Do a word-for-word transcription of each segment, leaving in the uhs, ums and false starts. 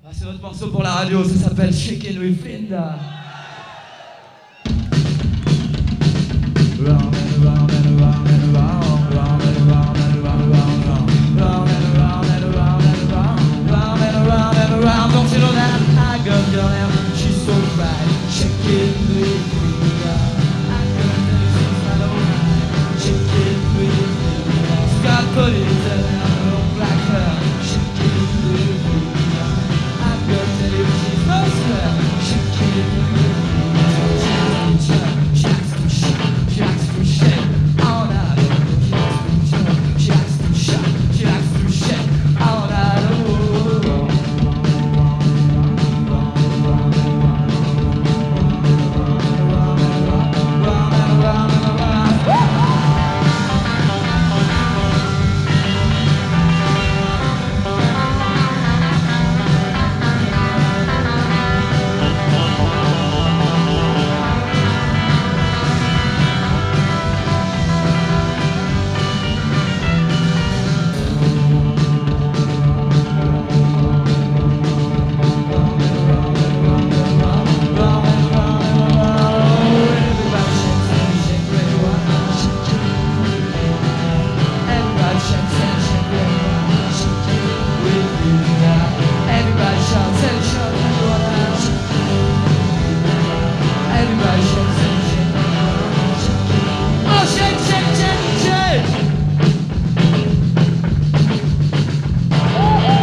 Ah, c'est notre morceau pour la radio, ça s'appelle Shakin' with Linda. Round and around and around and around, round and around and around and around, round and around and around and around, round and around and around. Don't you know that I got girl now? She's so fine, shaking with Linda. I got her, she's not alright, shaking with Linda. She's got pretty little black hair, shaking with Linda. I got her, she's no swear, shaking with Linda.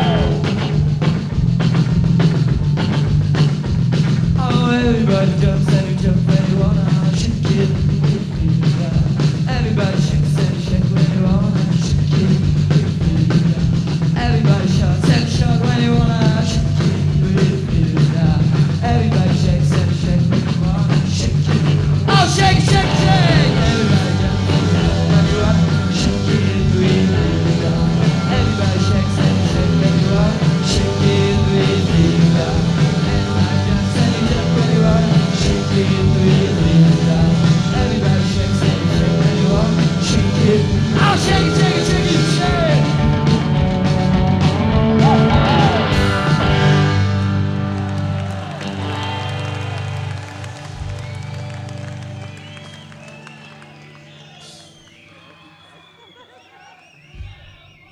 Everybody jumps